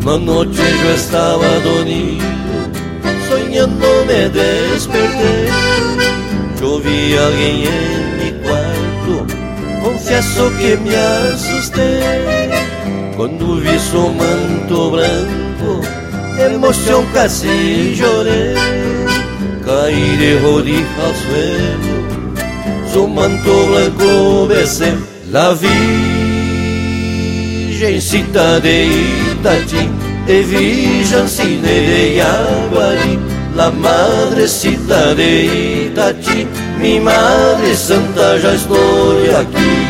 Uma noche yo estaba dormido, soñando me desperté. Yo vi a alguien en mi cuarto, confieso que me asusté. Cuando vi su manto blanco, emoción casi lloré. Caí de rodillas al suelo, su manto blanco besé. La Virgencita de Itatí, de Virgencina de Yaguari, la Madrecita de Itatí, mi Madre Santa, ya estoy aquí.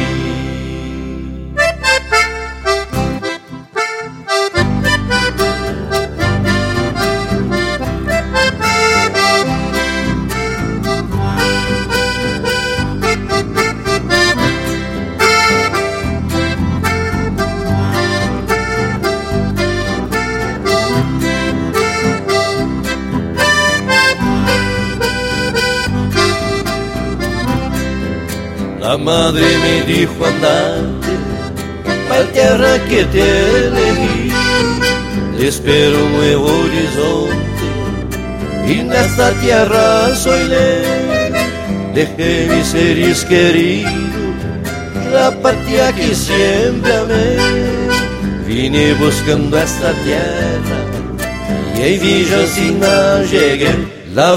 La madre me dijo andate pa'l tierra que te elegí, te espero un nuevo horizonte y en esta tierra soy ley. Dejé mis seres queridos, la patria que siempre amé. Vine buscando esta tierra y en Virgencina llegué. La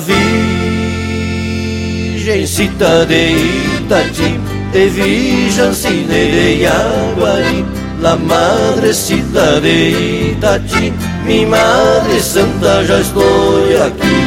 Virgencita de Itatí, de Virgencina de Yaguari, la Madrecita de Itatí, mi Madre Santa, ya estoy aquí.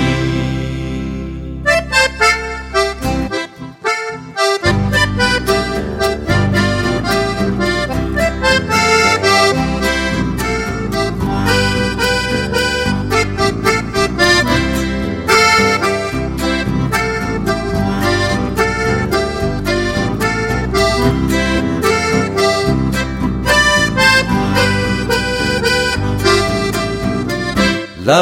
La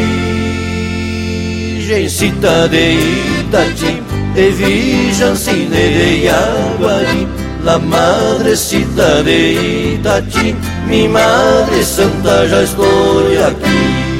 Virgencita de Itatí, de Virgencina de Yaguari, la Madrecita de Itatí, mi Madre Santa, ya estoy aquí.